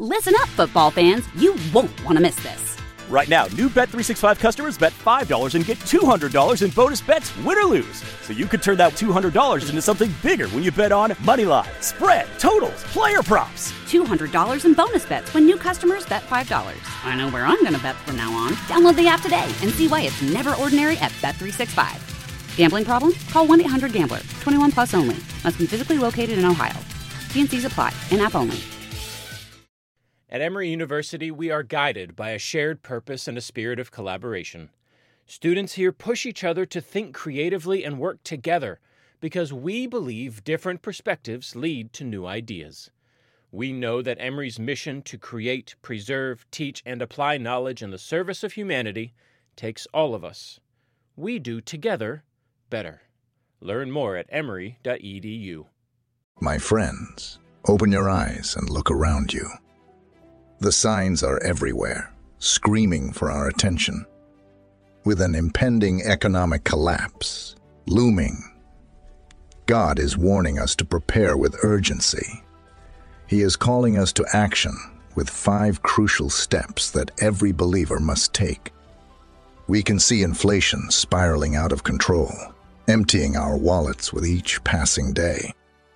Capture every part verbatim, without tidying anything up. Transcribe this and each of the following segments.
Listen up, football fans. You won't want to miss this. Right now, new Bet three sixty-five customers bet five dollars and get two hundred dollars in bonus bets, win or lose. So you could turn that two hundred dollars into something bigger when you bet on money line, spread, totals, player props. two hundred dollars in bonus bets when new customers bet five dollars. I know where I'm going to bet from now on. Download the app today and see why it's never ordinary at Bet three sixty-five. Gambling problem? Call one eight hundred gambler. twenty-one plus only. Must be physically located in Ohio. T and C's apply. In-app only. At Emory University, we are guided by a shared purpose and a spirit of collaboration. Students here push each other to think creatively and work together because we believe different perspectives lead to new ideas. We know that Emory's mission to create, preserve, teach, and apply knowledge in the service of humanity takes all of us. We do together better. Learn more at emory dot e d u. My friends, open your eyes and look around you. The signs are everywhere, screaming for our attention. With an impending economic collapse looming, God is warning us to prepare with urgency. He is calling us to action with five crucial steps that every believer must take. We can see inflation spiraling out of control, emptying our wallets with each passing day.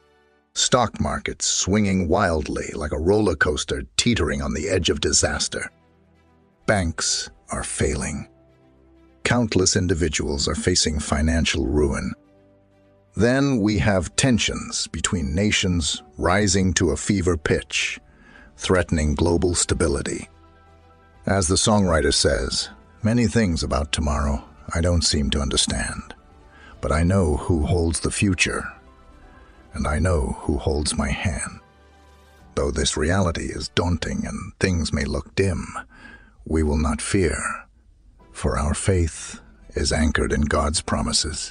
Stock markets swinging wildly like a roller coaster teetering on the edge of disaster. Banks are failing. Countless individuals are facing financial ruin. Then we have tensions between nations rising to a fever pitch, threatening global stability. As the songwriter says, many things about tomorrow I don't seem to understand, but I know who holds the future. And I know who holds my hand. Though this reality is daunting and things may look dim, we will not fear, for our faith is anchored in God's promises.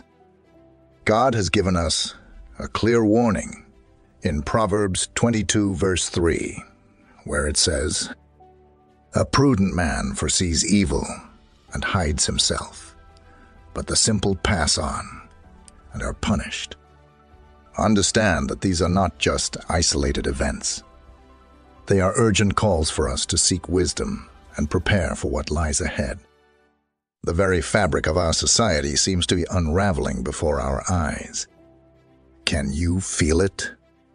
God has given us a clear warning in Proverbs twenty-two, verse three, where it says, "A prudent man foresees evil and hides himself, but the simple pass on and are punished." Understand that these are not just isolated events. They are urgent calls for us to seek wisdom and prepare for what lies ahead. The very fabric of our society seems to be unraveling before our eyes. Can you feel it?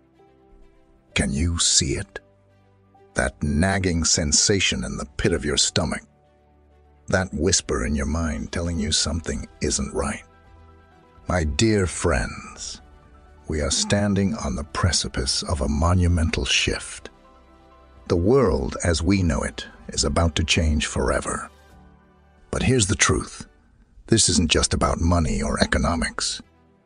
Can you see it? That nagging sensation in the pit of your stomach. That whisper in your mind telling you something isn't right. My dear friends, we are standing on the precipice of a monumental shift. The world as we know it is about to change forever. But here's the truth. This isn't just about money or economics.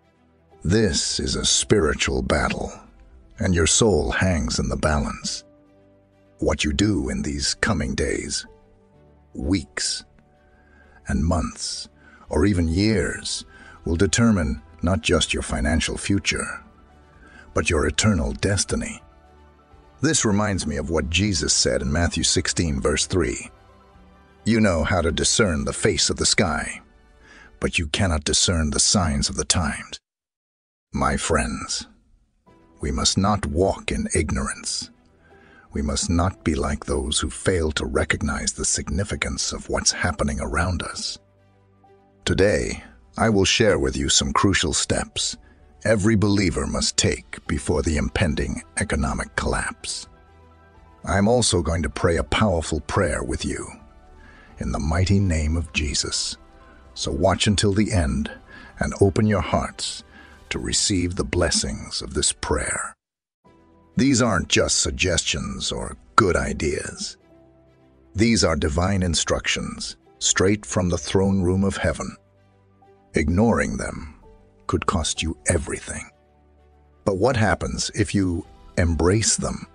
This is a spiritual battle, and your soul hangs in the balance. What you do in these coming days, weeks, and months, or even years, will determine not just your financial future, but your eternal destiny. This reminds me of what Jesus said in Matthew sixteen, verse three. You know how to discern the face of the sky, but you cannot discern the signs of the times. My friends, we must not walk in ignorance. We must not be like those who fail to recognize the significance of what's happening around us. Today, I will share with you some crucial steps every believer must take before the impending economic collapse. I'm also going to pray a powerful prayer with you in the mighty name of Jesus. So watch until the end and open your hearts to receive the blessings of this prayer. These aren't just suggestions or good ideas. These are divine instructions straight from the throne room of heaven. Ignoring them could cost you everything. But what happens if you embrace them?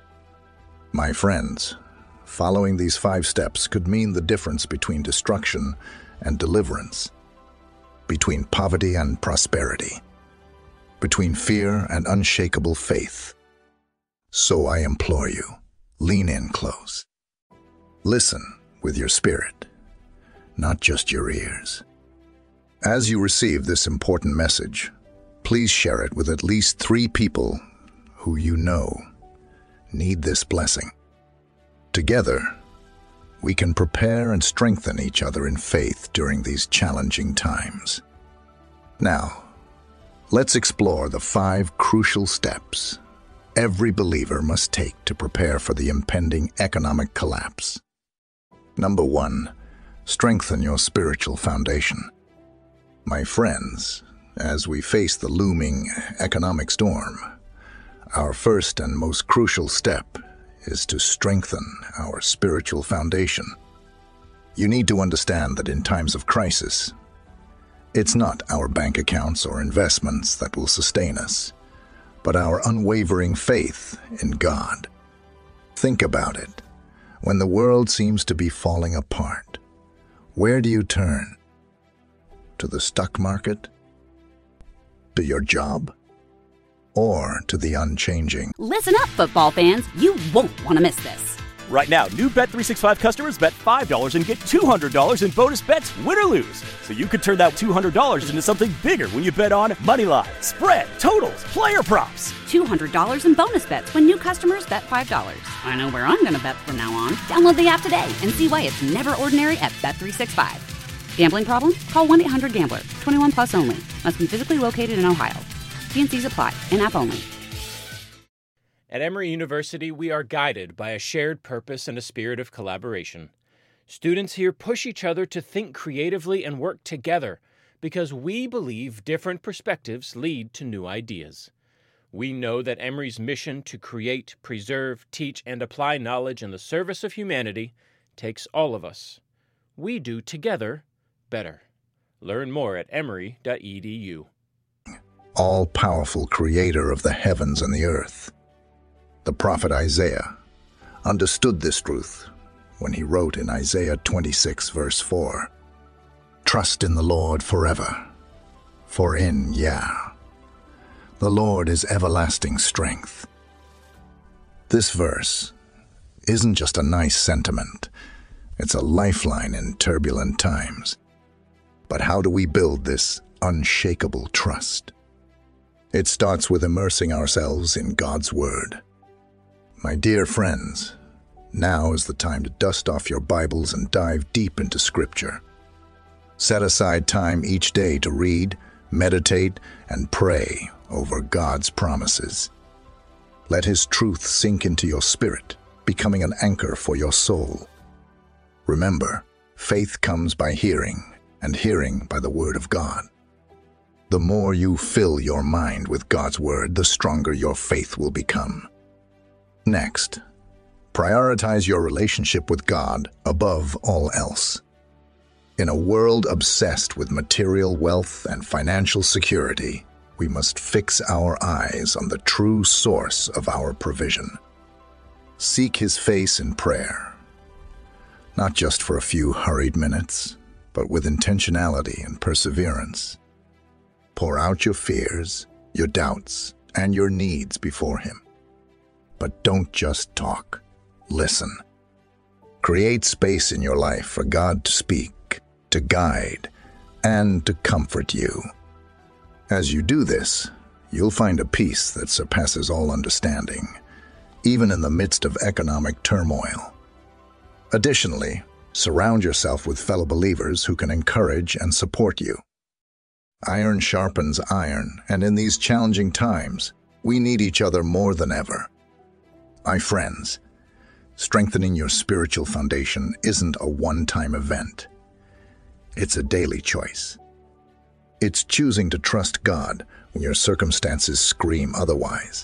My friends, following these five steps could mean the difference between destruction and deliverance, between poverty and prosperity, between fear and unshakable faith. So I implore you, lean in close. Listen with your spirit, not just your ears. As you receive this important message, please share it with at least three people who you know need this blessing. Together, we can prepare and strengthen each other in faith during these challenging times. Now, let's explore the five crucial steps every believer must take to prepare for the impending economic collapse. Number one, strengthen your spiritual foundation. My friends, as we face the looming economic storm, our first and most crucial step is to strengthen our spiritual foundation. You need to understand that in times of crisis, it's not our bank accounts or investments that will sustain us, but our unwavering faith in God. Think about it. When the world seems to be falling apart, where do you turn? To the stock market? To your job? Or to the unchanging? Listen up, football fans. You won't want to miss this. Right now, new Bet three sixty-five customers bet five dollars and get two hundred dollars in bonus bets, win or lose. So you could turn that two hundred dollars into something bigger when you bet on moneyline, spread, totals, player props. two hundred dollars in bonus bets when new customers bet five dollars. I know where I'm going to bet from now on. Download the app today and see why it's never ordinary at Bet three sixty-five. Gambling problem? Call one eight hundred gambler. twenty-one plus only. Must be physically located in Ohio. T and C's apply. In-app only. At Emory University, we are guided by a shared purpose and a spirit of collaboration. Students here push each other to think creatively and work together because we believe different perspectives lead to new ideas. We know that Emory's mission to create, preserve, teach, and apply knowledge in the service of humanity takes all of us. We do together better. Learn more at emory dot e d u. All-powerful creator of the heavens and the earth. The prophet Isaiah understood this truth when he wrote in Isaiah twenty-six, verse four, "Trust in the Lord forever, for in Yah, the Lord is everlasting strength." This verse isn't just a nice sentiment, it's a lifeline in turbulent times. But how do we build this unshakable trust? It starts with immersing ourselves in God's Word. My dear friends, now is the time to dust off your Bibles and dive deep into Scripture. Set aside time each day to read, meditate, and pray over God's promises. Let His truth sink into your spirit, becoming an anchor for your soul. Remember, faith comes by hearing, and hearing by the Word of God. The more you fill your mind with God's Word, the stronger your faith will become. Next, prioritize your relationship with God above all else. In a world obsessed with material wealth and financial security, we must fix our eyes on the true source of our provision. Seek His face in prayer, not just for a few hurried minutes, but with intentionality and perseverance. Pour out your fears, your doubts, and your needs before Him. But don't just talk. Listen. Create space in your life for God to speak, to guide, and to comfort you. As you do this, you'll find a peace that surpasses all understanding, even in the midst of economic turmoil. Additionally, surround yourself with fellow believers who can encourage and support you. Iron sharpens iron, and in these challenging times, we need each other more than ever. My friends, strengthening your spiritual foundation isn't a one-time event. It's a daily choice. It's choosing to trust God when your circumstances scream otherwise.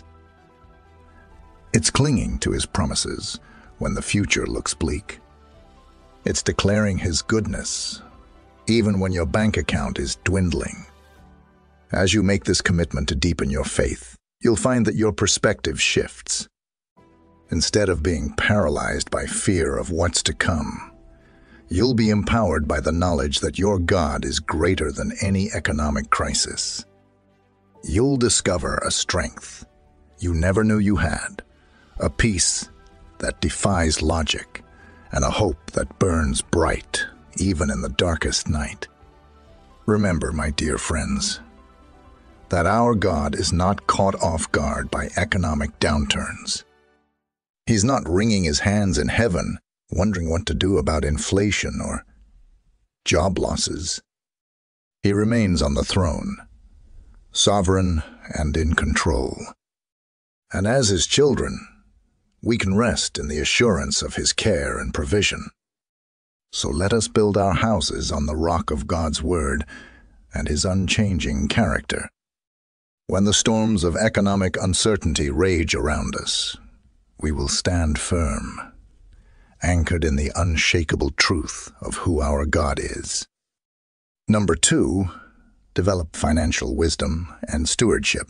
It's clinging to His promises when the future looks bleak. It's declaring His goodness even when your bank account is dwindling. As you make this commitment to deepen your faith, you'll find that your perspective shifts. Instead of being paralyzed by fear of what's to come, you'll be empowered by the knowledge that your God is greater than any economic crisis. You'll discover a strength you never knew you had, a peace that defies logic, and a hope that burns bright even in the darkest night. Remember, my dear friends, that our God is not caught off guard by economic downturns. He's not wringing his hands in heaven, wondering what to do about inflation or job losses. He remains on the throne, sovereign and in control. And as his children, we can rest in the assurance of his care and provision. So let us build our houses on the rock of God's word and his unchanging character. When the storms of economic uncertainty rage around us, we will stand firm, anchored in the unshakable truth of who our God is. Number two, develop financial wisdom and stewardship.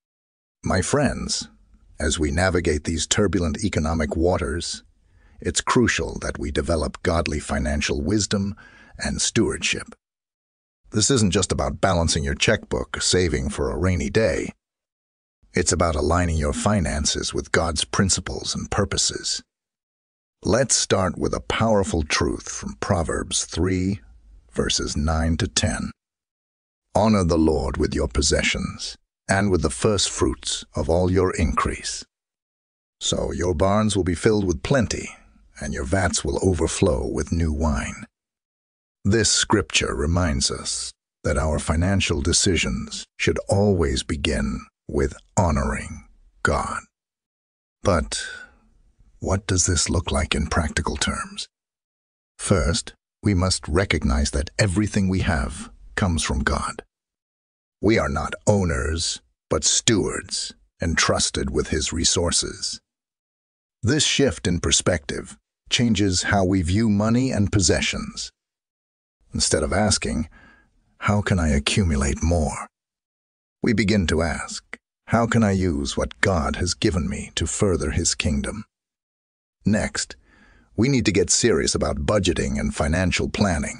My friends, as we navigate these turbulent economic waters, it's crucial that we develop godly financial wisdom and stewardship. This isn't just about balancing your checkbook, saving for a rainy day. It's about aligning your finances with God's principles and purposes. Let's start with a powerful truth from Proverbs three, verses nine to ten. Honor the Lord with your possessions and with the first fruits of all your increase. So your barns will be filled with plenty, and your vats will overflow with new wine. This scripture reminds us that our financial decisions should always begin with honoring God. But what does this look like in practical terms? First, we must recognize that everything we have comes from God. We are not owners, but stewards, entrusted with his resources. This shift in perspective changes how we view money and possessions. Instead of asking, how can I accumulate more? We begin to ask, how can I use what God has given me to further his kingdom? Next, we need to get serious about budgeting and financial planning.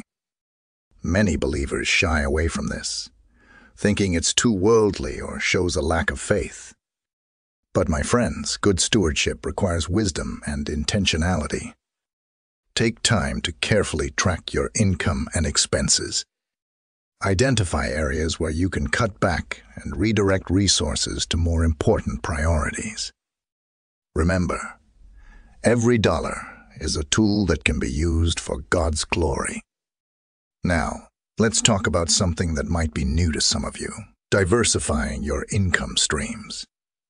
Many believers shy away from this, thinking it's too worldly or shows a lack of faith. But my friends, good stewardship requires wisdom and intentionality. Take time to carefully track your income and expenses. Identify areas where you can cut back and redirect resources to more important priorities. Remember, every dollar is a tool that can be used for God's glory. Now, let's talk about something that might be new to some of you: diversifying your income streams.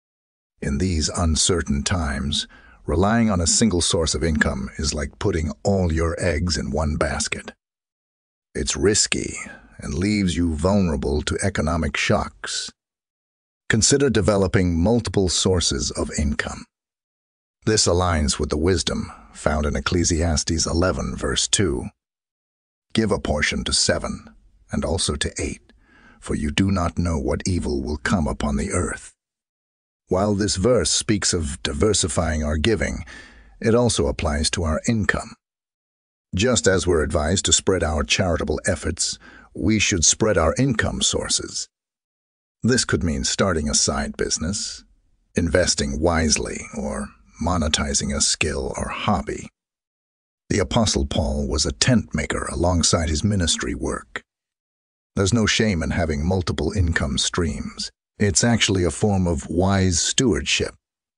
In these uncertain times, relying on a single source of income is like putting all your eggs in one basket. It's risky and leaves you vulnerable to economic shocks. Consider developing multiple sources of income. This aligns with the wisdom found in Ecclesiastes eleven, verse two. Give a portion to seven, and also to eight, for you do not know what evil will come upon the earth. While this verse speaks of diversifying our giving, it also applies to our income. Just as we're advised to spread our charitable efforts, we should spread our income sources. This could mean starting a side business, investing wisely, or monetizing a skill or hobby. The Apostle Paul was a tent maker alongside his ministry work. There's no shame in having multiple income streams. It's actually a form of wise stewardship.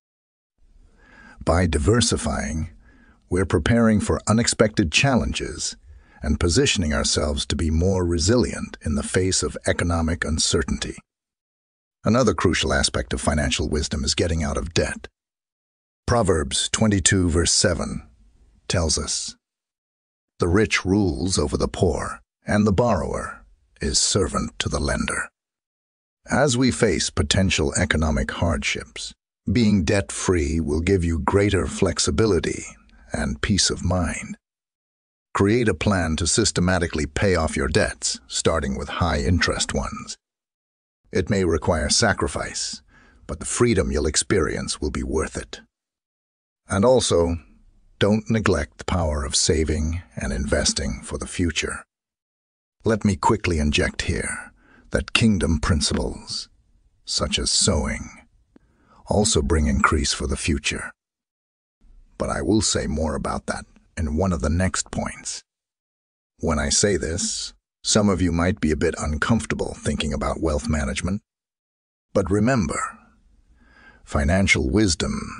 By diversifying, we're preparing for unexpected challenges and positioning ourselves to be more resilient in the face of economic uncertainty. Another crucial aspect of financial wisdom is getting out of debt. Proverbs twenty-two, verse seven tells us, "The rich rules over the poor, and the borrower is servant to the lender." As we face potential economic hardships, being debt-free will give you greater flexibility and peace of mind. Create a plan to systematically pay off your debts, starting with high-interest ones. It may require sacrifice, but the freedom you'll experience will be worth it. And also, don't neglect the power of saving and investing for the future. Let me quickly inject here that kingdom principles, such as sowing, also bring increase for the future. But I will say more about that in one of the next points. When I say this, some of you might be a bit uncomfortable thinking about wealth management. But remember, financial wisdom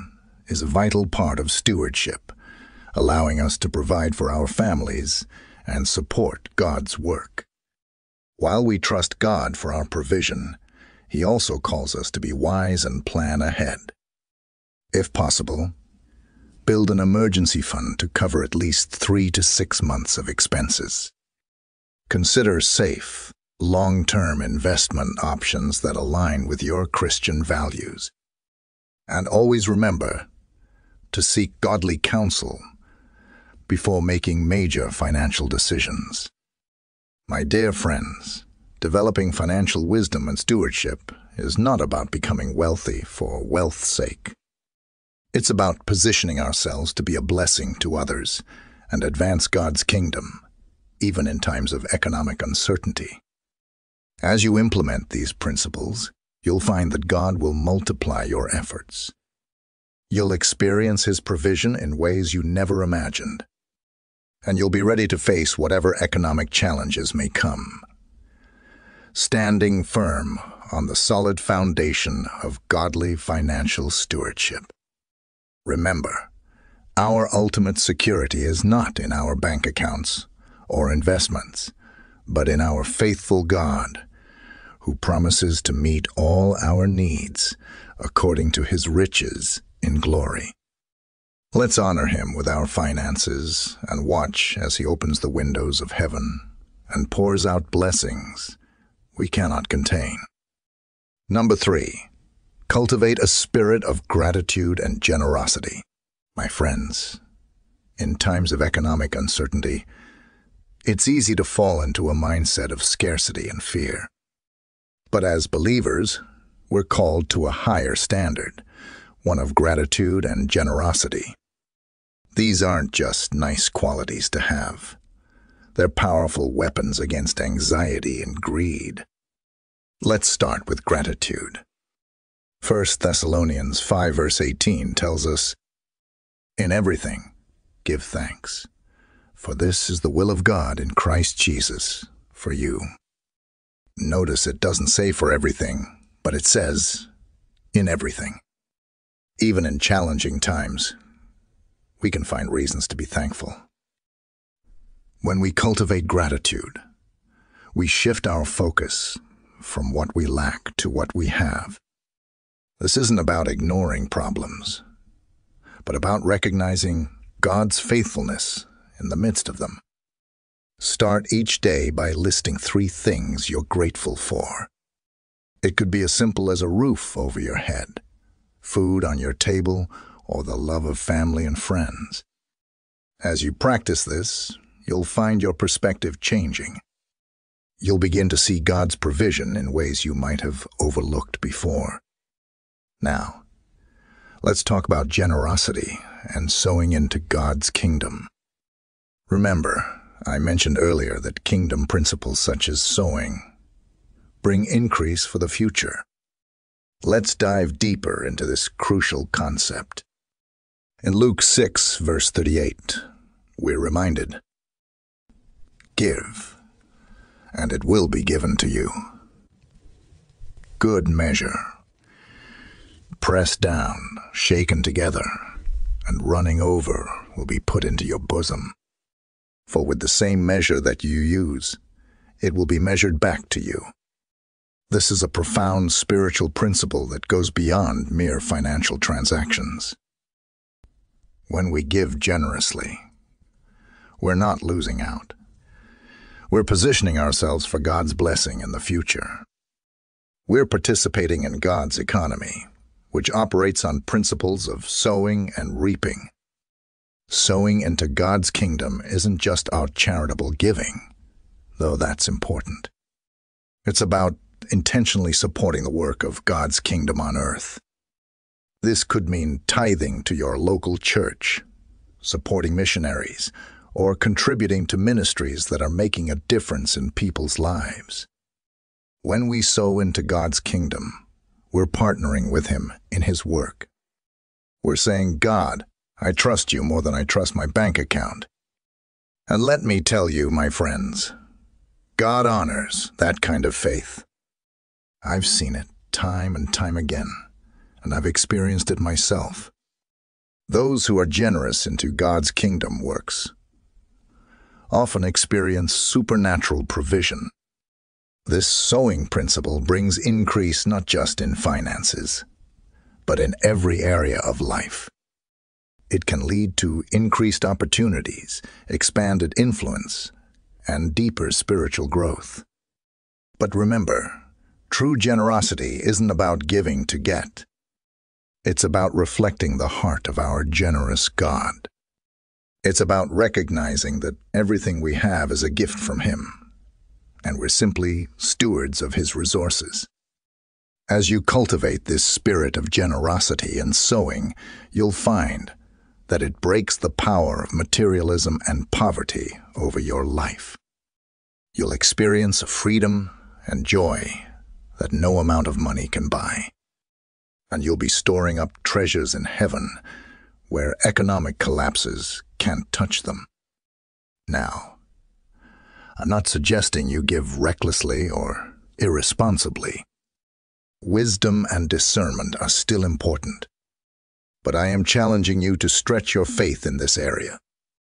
is a vital part of stewardship, allowing us to provide for our families and support God's work. While we trust God for our provision, He also calls us to be wise and plan ahead. If possible, build an emergency fund to cover at least three to six months of expenses. Consider safe, long-term investment options that align with your Christian values. And always remember to seek godly counsel before making major financial decisions. My dear friends, developing financial wisdom and stewardship is not about becoming wealthy for wealth's sake. It's about positioning ourselves to be a blessing to others and advance God's kingdom, even in times of economic uncertainty. As you implement these principles, you'll find that God will multiply your efforts. You'll experience His provision in ways you never imagined, and you'll be ready to face whatever economic challenges may come, standing firm on the solid foundation of godly financial stewardship. Remember, our ultimate security is not in our bank accounts or investments, but in our faithful God, who promises to meet all our needs according to His riches in glory. Let's honor Him with our finances and watch as He opens the windows of heaven and pours out blessings we cannot contain. Number three, cultivate a spirit of gratitude and generosity. My friends, in times of economic uncertainty, it's easy to fall into a mindset of scarcity and fear. But as believers, we're called to a higher standard, one of gratitude and generosity. These aren't just nice qualities to have. They're powerful weapons against anxiety and greed. Let's start with gratitude. First Thessalonians five verse eighteen tells us, "In everything, give thanks, for this is the will of God in Christ Jesus for you." Notice it doesn't say for everything, but it says, in everything. Even in challenging times, we can find reasons to be thankful. When we cultivate gratitude, we shift our focus from what we lack to what we have. This isn't about ignoring problems, but about recognizing God's faithfulness in the midst of them. Start each day by listing three things you're grateful for. It could be as simple as a roof over your head, food on your table, or the love of family and friends. As you practice this, you'll find your perspective changing. You'll begin to see God's provision in ways you might have overlooked before. Now, let's talk about generosity and sowing into God's kingdom. Remember, I mentioned earlier that kingdom principles such as sowing bring increase for the future. Let's dive deeper into this crucial concept. In Luke six, verse thirty-eight, we're reminded, "Give, and it will be given to you. Good measure, pressed down, shaken together, and running over will be put into your bosom. For with the same measure that you use, it will be measured back to you." This is a profound spiritual principle that goes beyond mere financial transactions. When we give generously, we're not losing out. We're positioning ourselves for God's blessing in the future. We're participating in God's economy, which operates on principles of sowing and reaping. Sowing into God's kingdom isn't just our charitable giving, though that's important. It's about intentionally supporting the work of God's kingdom on earth. This could mean tithing to your local church, supporting missionaries, or contributing to ministries that are making a difference in people's lives. When we sow into God's kingdom, we're partnering with Him in His work. We're saying, "God, I trust you more than I trust my bank account." And let me tell you, my friends, God honors that kind of faith. I've seen it time and time again, and I've experienced it myself. Those who are generous into God's kingdom works often experience supernatural provision. This sowing principle brings increase not just in finances, but in every area of life. It can lead to increased opportunities, expanded influence, and deeper spiritual growth. But remember, true generosity isn't about giving to get. It's about reflecting the heart of our generous God. It's about recognizing that everything we have is a gift from Him, and we're simply stewards of His resources. As you cultivate this spirit of generosity and sowing, you'll find that it breaks the power of materialism and poverty over your life. You'll experience a freedom and joy that no amount of money can buy. And you'll be storing up treasures in heaven where economic collapses can't touch them. Now, I'm not suggesting you give recklessly or irresponsibly. Wisdom and discernment are still important, but I am challenging you to stretch your faith in this area.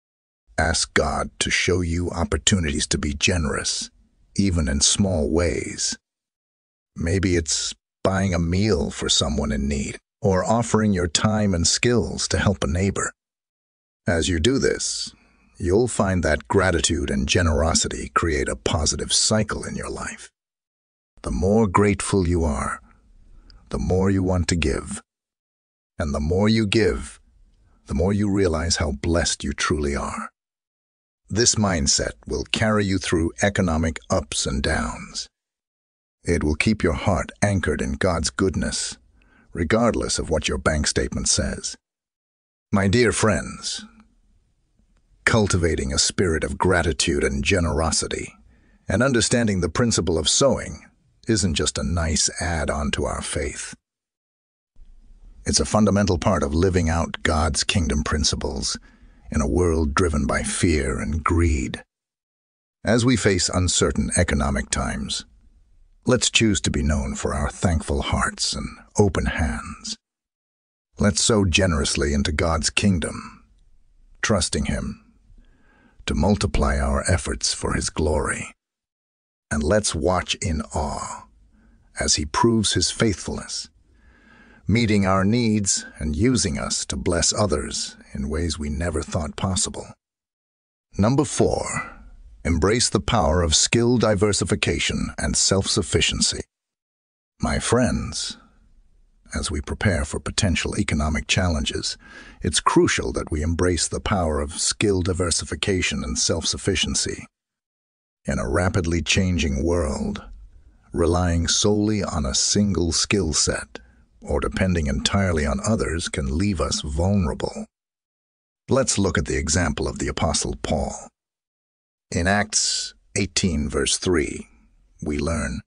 Ask God to show you opportunities to be generous, even in small ways. Maybe it's buying a meal for someone in need, or offering your time and skills to help a neighbor. As you do this, you'll find that gratitude and generosity create a positive cycle in your life. The more grateful you are, the more you want to give. And the more you give, the more you realize how blessed you truly are. This mindset will carry you through economic ups and downs. It will keep your heart anchored in God's goodness, regardless of what your bank statement says. My dear friends, cultivating a spirit of gratitude and generosity and understanding the principle of sowing isn't just a nice add-on to our faith. It's a fundamental part of living out God's kingdom principles in a world driven by fear and greed. As we face uncertain economic times, let's choose to be known for our thankful hearts and open hands. Let's sow generously into God's kingdom, trusting Him to multiply our efforts for His glory. And let's watch in awe as He proves His faithfulness, meeting our needs and using us to bless others in ways we never thought possible. Number four, embrace the power of skill diversification and self-sufficiency. My friends, as we prepare for potential economic challenges, it's crucial that we embrace the power of skill diversification and self-sufficiency. In a rapidly changing world, relying solely on a single skill set or depending entirely on others can leave us vulnerable. Let's look at the example of the Apostle Paul. In Acts eighteen, verse three, we learn,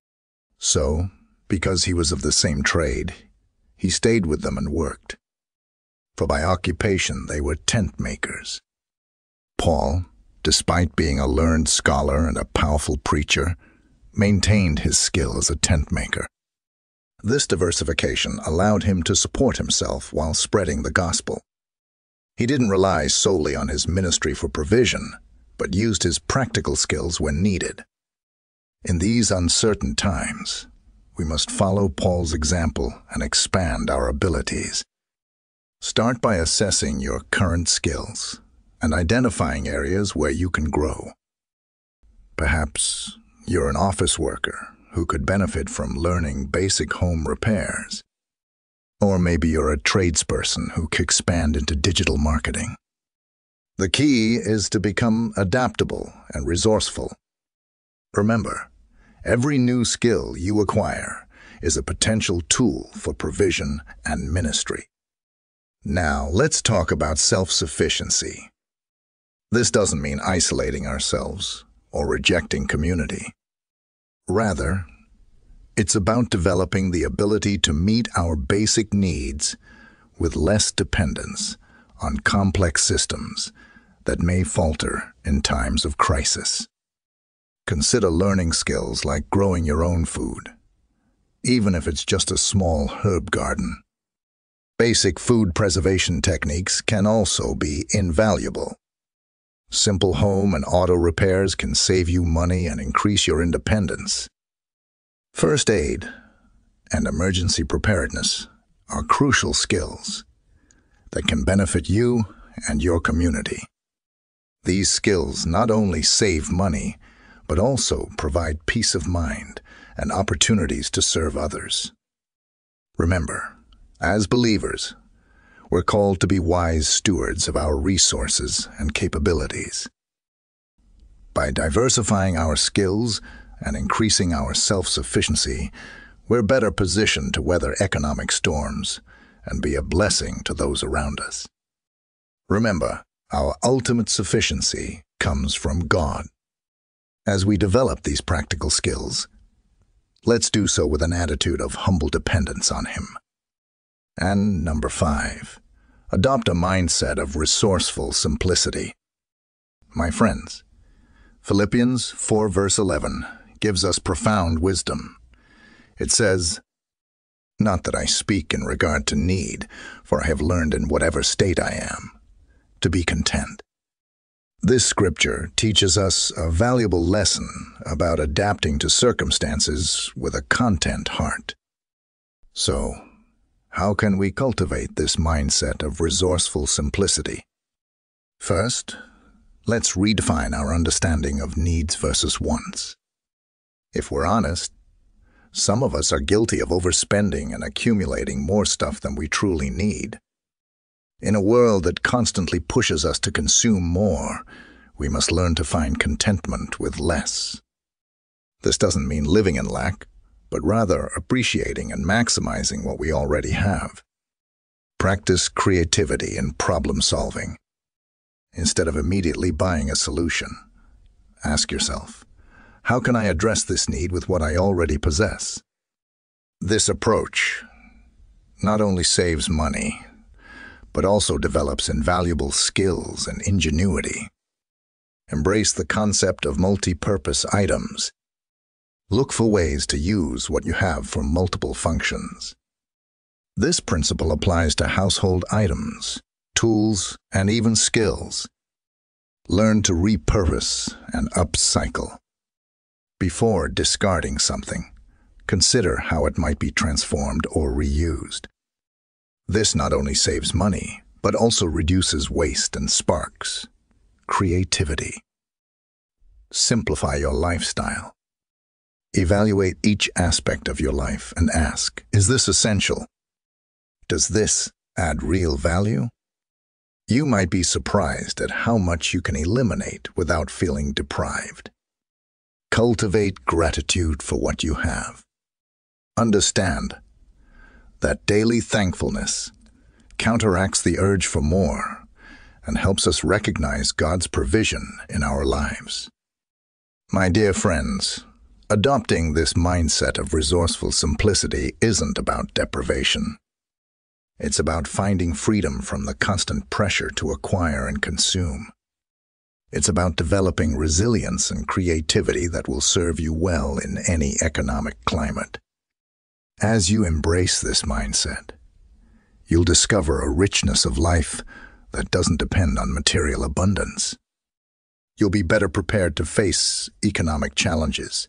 "So, because he was of the same trade, he stayed with them and worked. For by occupation they were tent makers." Paul, despite being a learned scholar and a powerful preacher, maintained his skill as a tent maker. This diversification allowed him to support himself while spreading the gospel. He didn't rely solely on his ministry for provision, but used his practical skills when needed. In these uncertain times, we must follow Paul's example and expand our abilities. Start by assessing your current skills and identifying areas where you can grow. Perhaps you're an office worker who could benefit from learning basic home repairs. Or maybe you're a tradesperson who could expand into digital marketing. The key is to become adaptable and resourceful. Remember, every new skill you acquire is a potential tool for provision and ministry. Now, let's talk about self-sufficiency. This doesn't mean isolating ourselves or rejecting community. Rather, it's about developing the ability to meet our basic needs with less dependence on complex systems that may falter in times of crisis. Consider learning skills like growing your own food, even if it's just a small herb garden. Basic food preservation techniques can also be invaluable. Simple home and auto repairs can save you money and increase your independence. First aid and emergency preparedness are crucial skills that can benefit you and your community. These skills not only save money, but also provide peace of mind and opportunities to serve others. Remember, as believers, we're called to be wise stewards of our resources and capabilities. By diversifying our skills and increasing our self-sufficiency, we're better positioned to weather economic storms and be a blessing to those around us. Remember, our ultimate sufficiency comes from God. As we develop these practical skills, let's do so with an attitude of humble dependence on Him. And number five, adopt a mindset of resourceful simplicity. My friends, Philippians four verse eleven gives us profound wisdom. It says, "Not that I speak in regard to need, for I have learned in whatever state I am, to be content." This scripture teaches us a valuable lesson about adapting to circumstances with a content heart. So, how can we cultivate this mindset of resourceful simplicity? First, let's redefine our understanding of needs versus wants. If we're honest, some of us are guilty of overspending and accumulating more stuff than we truly need. In a world that constantly pushes us to consume more, we must learn to find contentment with less. This doesn't mean living in lack, but rather appreciating and maximizing what we already have. Practice creativity in problem solving. Instead of immediately buying a solution, ask yourself, how can I address this need with what I already possess? This approach not only saves money, but also develops invaluable skills and ingenuity. Embrace the concept of multi-purpose items. Look for ways to use what you have for multiple functions. This principle applies to household items, tools, and even skills. Learn to repurpose and upcycle. Before discarding something, consider how it might be transformed or reused. This not only saves money, but also reduces waste and sparks creativity. Simplify your lifestyle. Evaluate each aspect of your life and ask, is this essential? Does this add real value? You might be surprised at how much you can eliminate without feeling deprived. Cultivate gratitude for what you have. Understand that daily thankfulness counteracts the urge for more and helps us recognize God's provision in our lives. My dear friends, adopting this mindset of resourceful simplicity isn't about deprivation. It's about finding freedom from the constant pressure to acquire and consume. It's about developing resilience and creativity that will serve you well in any economic climate. As you embrace this mindset, you'll discover a richness of life that doesn't depend on material abundance. You'll be better prepared to face economic challenges,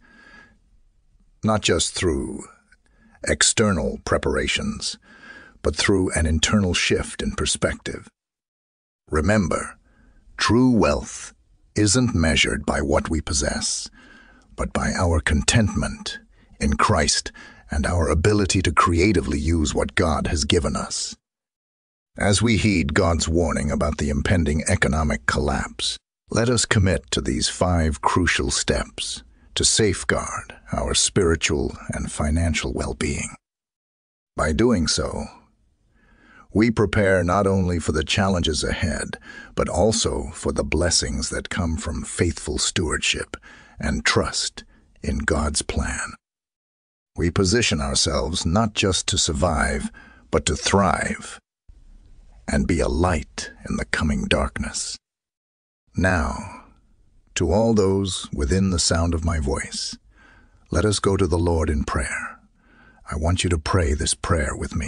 not just through external preparations, but through an internal shift in perspective. Remember, true wealth isn't measured by what we possess, but by our contentment in Christ and our ability to creatively use what God has given us. As we heed God's warning about the impending economic collapse, let us commit to these five crucial steps to safeguard our spiritual and financial well-being. By doing so, we prepare not only for the challenges ahead, but also for the blessings that come from faithful stewardship and trust in God's plan. We position ourselves not just to survive, but to thrive and be a light in the coming darkness. Now, to all those within the sound of my voice, let us go to the Lord in prayer. I want you to pray this prayer with me,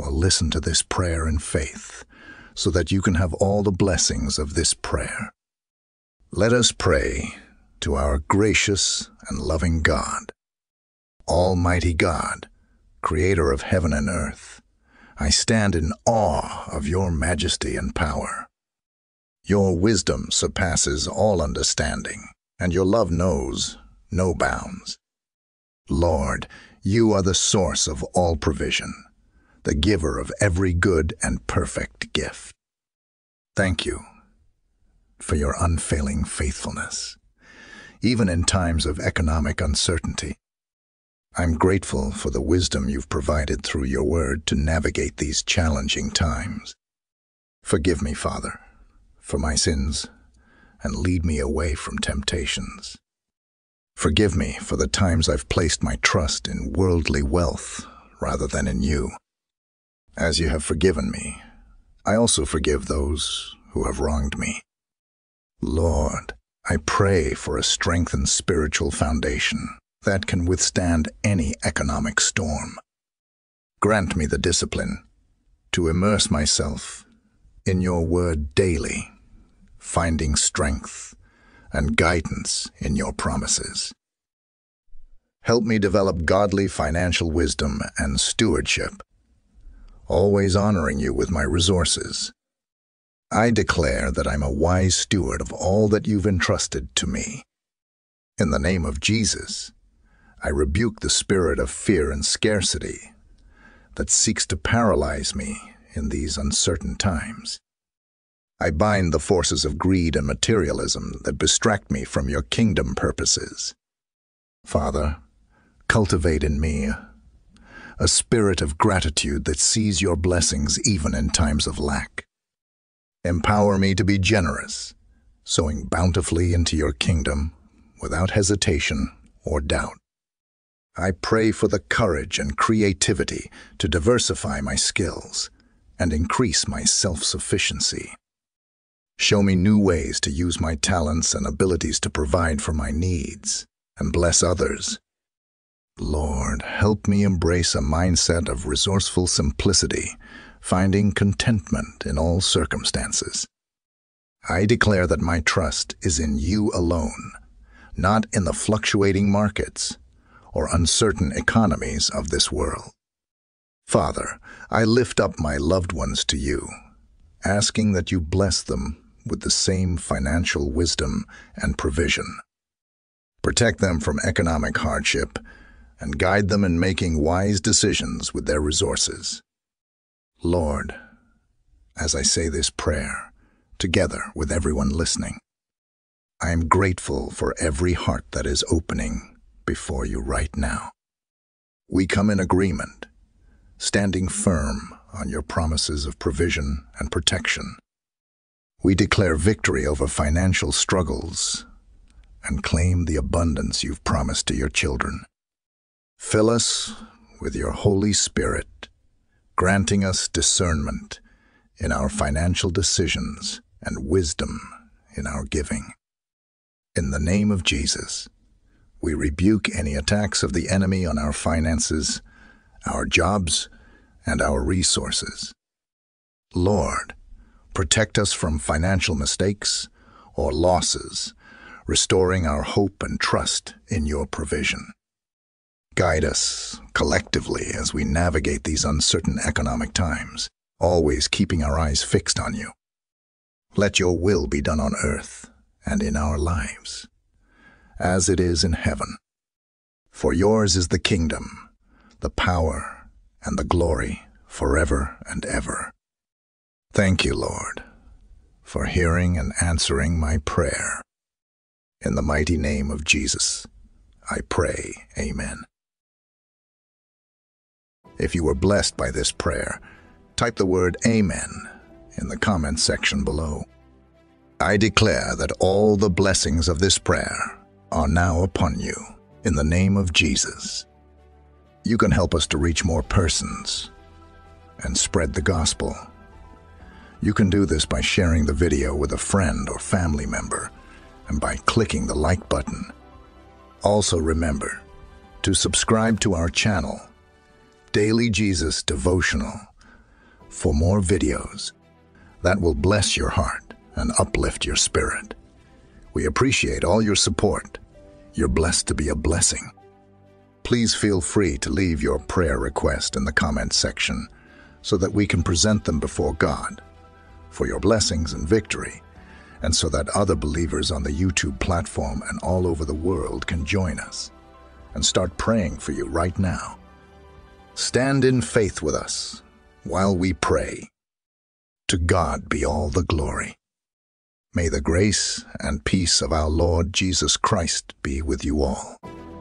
or listen to this prayer in faith, so that you can have all the blessings of this prayer. Let us pray to our gracious and loving God. Almighty God, creator of heaven and earth, I stand in awe of your majesty and power. Your wisdom surpasses all understanding, and your love knows no bounds. Lord, you are the source of all provision, the giver of every good and perfect gift. Thank you for your unfailing faithfulness, even in times of economic uncertainty. I'm grateful for the wisdom you've provided through your word to navigate these challenging times. Forgive me, Father, for my sins, and lead me away from temptations. Forgive me for the times I've placed my trust in worldly wealth rather than in you. As you have forgiven me, I also forgive those who have wronged me. Lord, I pray for a strengthened spiritual foundation that can withstand any economic storm. Grant me the discipline to immerse myself in your word daily, finding strength and guidance in your promises. Help me develop godly financial wisdom and stewardship, always honoring you with my resources. I declare that I'm a wise steward of all that you've entrusted to me. In the name of Jesus, I rebuke the spirit of fear and scarcity that seeks to paralyze me in these uncertain times. I bind the forces of greed and materialism that distract me from your kingdom purposes. Father, cultivate in me a spirit of gratitude that sees your blessings even in times of lack. Empower me to be generous, sowing bountifully into your kingdom without hesitation or doubt. I pray for the courage and creativity to diversify my skills and increase my self-sufficiency. Show me new ways to use my talents and abilities to provide for my needs and bless others. Lord, help me embrace a mindset of resourceful simplicity, finding contentment in all circumstances. I declare that my trust is in you alone, not in the fluctuating markets or uncertain economies of this world. Father, I lift up my loved ones to you, asking that you bless them with the same financial wisdom and provision. Protect them from economic hardship and guide them in making wise decisions with their resources. Lord, as I say this prayer, together with everyone listening, I am grateful for every heart that is opening before you right now. We come in agreement, standing firm on your promises of provision and protection. We declare victory over financial struggles and claim the abundance you've promised to your children. Fill us with your Holy Spirit, granting us discernment in our financial decisions and wisdom in our giving. In the name of Jesus, we rebuke any attacks of the enemy on our finances, our jobs, and our resources. Lord, protect us from financial mistakes or losses, restoring our hope and trust in your provision. Guide us collectively as we navigate these uncertain economic times, always keeping our eyes fixed on you. Let your will be done on earth and in our lives, as it is in heaven. For yours is the kingdom, the power, and the glory forever and ever. Thank you, Lord, for hearing and answering my prayer. In the mighty name of Jesus, I pray, amen. If you were blessed by this prayer, type the word Amen in the comments section below. I declare that all the blessings of this prayer are now upon you in the name of Jesus. You can help us to reach more persons and spread the gospel. You can do this by sharing the video with a friend or family member and by clicking the like button. Also remember to subscribe to our channel, Daily Jesus Devotional, for more videos that will bless your heart and uplift your spirit. We appreciate all your support. You're blessed to be a blessing. Please feel free to leave your prayer request in the comments section so that we can present them before God for your blessings and victory, and so that other believers on the YouTube platform and all over the world can join us and start praying for you right now. Stand in faith with us while we pray. To God be all the glory. May the grace and peace of our Lord Jesus Christ be with you all.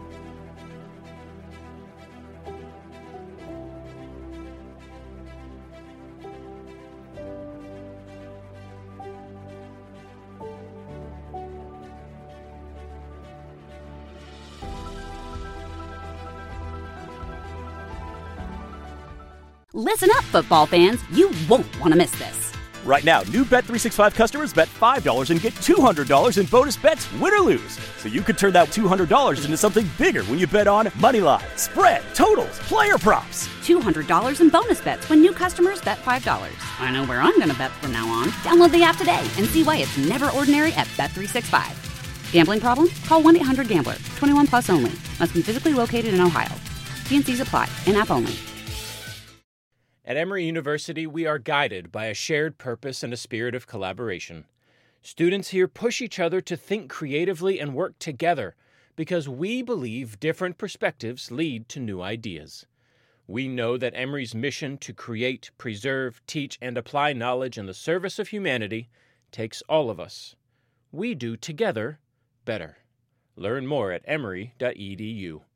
Listen up, football fans. You won't want to miss this. Right now, new Bet three sixty-five customers bet five dollars and get two hundred dollars in bonus bets, win or lose. So you could turn that two hundred dollars into something bigger when you bet on moneyline, spread, totals, player props. two hundred dollars in bonus bets when new customers bet five dollars. I know where I'm going to bet from now on. Download the app today and see why it's never ordinary at Bet three sixty-five. Gambling problem? Call one eight hundred gambler. twenty-one plus only. Must be physically located in Ohio. T and Cs apply. In-app only. At Emory University, we are guided by a shared purpose and a spirit of collaboration. Students here push each other to think creatively and work together because we believe different perspectives lead to new ideas. We know that Emory's mission to create, preserve, teach, and apply knowledge in the service of humanity takes all of us. We do together better. Learn more at emory dot e d u.